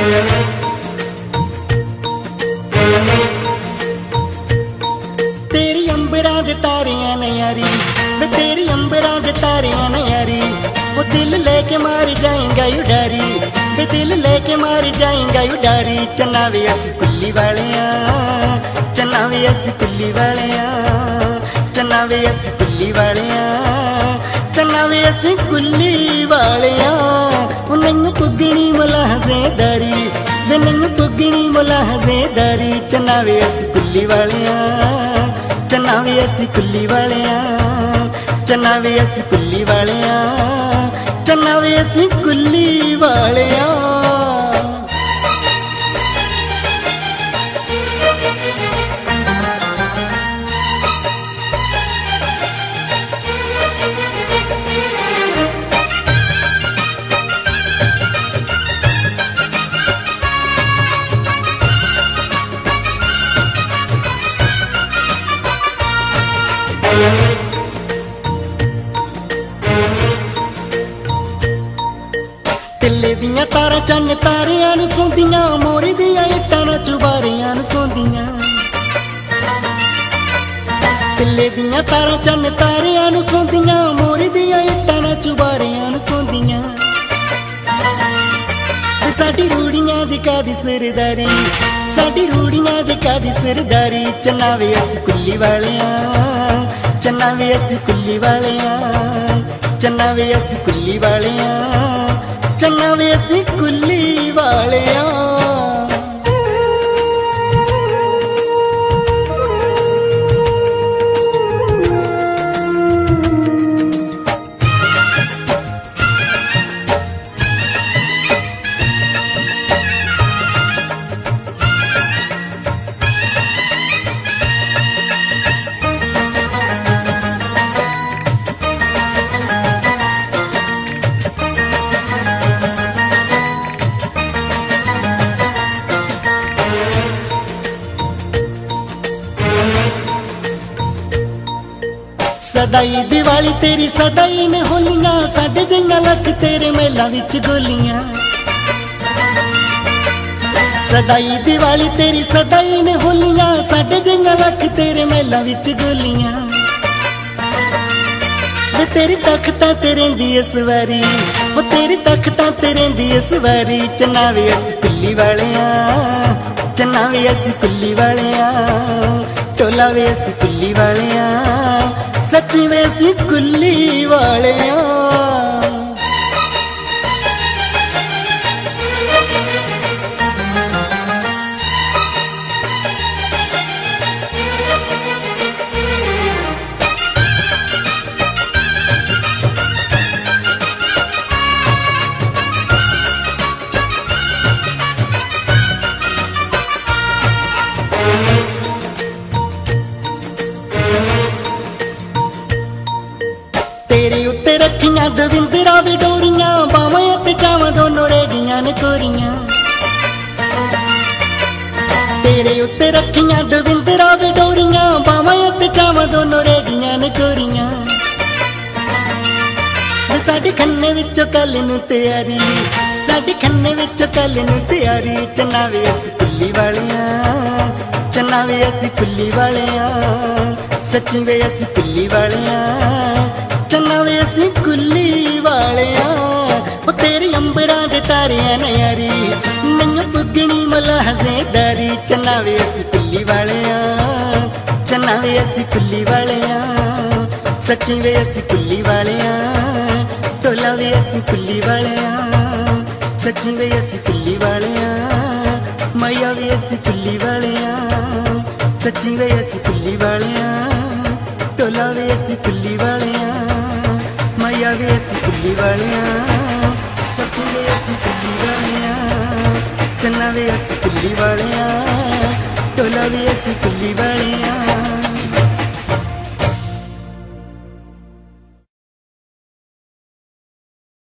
तेरी अंबरां दे तारियां ने यारी, वे तेरी अंबरां दे तारियां ने यारी, वो दिल लेके मार जाएगा उडारी, वे दिल लेके मार जाएगा उडारी। चन्ना वे असी कुल्ली वालियां, चन्ना वे असी कुल्ली वालियां, चन्ना वे असी कुल्ली वालियां, चन्ना वे असी कुल्ली वालियां। नहीं पुगनी मुलाहजेदारी, वे नहीं पुगनी मुलाहजेदारी। चन्ना वे असी कुल्ली वालियां, चन्ना वे असी कुल्ली वालियां, चन्ना वे असी कुल्ली वालियां, चन्ना वे असी कुल्ली वालियां। तिल्ले दियां तारां चन्न तारियां नूं सोंदियां, मोरी दियां इट्टां नां चुबारियां नूं सोंदियां। तिल्ले दियां तारां चन्न तारियां नूं सोंदियां, मोरी दियां इट्टां नां चुबारियां नूं सोंदियां। साडी रूड़ियां दी कादी सरदारी, साडी रूड़ियां दी कादी सरदारी। चन्ना वे असी कुल्ली वालियां, चन्ना वे असी कुल्ली वालियां, चन्ना वे असी कुल्ली वालियां, चन्ना वे असी कुल्ली वालियां। सदाई दिवाली तेरी सदाई ने होलियां, साडे जिन्ना लख तेरे मेला विच गोलियां। सदाई दिवाली तेरी सदाई ने होलियां, साडे जिन्ना लख तेरे मेला विच गोलियां। वे तेरी तख्तां ते रहिंदी इस वारी, वो तेरी तख्तां ते रहिंदी इस वारी। चन्ना वे असी कुल्ली वालियां, चन्ना वे असी कुल्ली वालियां, टोला वे असी कुल्ली वालियां, सच्ची वे असी कुल्ली वालियां। तेरे उत्ते रखियां दविंदरा वी डोरियां, बावां ते चावां दोनों रह गईयां ने कोरियां। तेरे उत्ते रखियां दविंदरा वी डोरियां, बावां ते चावां दोनों रह गईयां ने कोरियां। साडे खन्ने विचों कल नूं तैयारी, साडे खन्ने विचों कल नूं तैयारी। चन्ना वे असी कुल्ली वालियां, चन्ना वे असी कुल्ली वालियां, सच्ची वे असी कुल्ली वालियां, चन्ना वे असी कुल्ली वालियां। वो तेरी अंबरां दे तारियां ने यारी, नहीं पुगनी मुलाहजेदारी। चन्ना वे असी कुल्ली वालियां, चन्ना वे असी कुल्ली वालियां, सच्ची वे असी कुल्ली वालियां, टोला वे असी कुल्ली वालियां, सच्ची वे असी कुल्ली वालियां, माया वे असी कुल्ली वालियां, सच्ची वे असी कुल्ली वालियां, टोला वे असी कुल्ली वालियां, माया वे असी कुल्ली वालियां, सच्ची वे असी कुल्ली वालियां, चन्ना वे असी कुल्ली वालियां, टोला वे असी कुल्ली वालियां।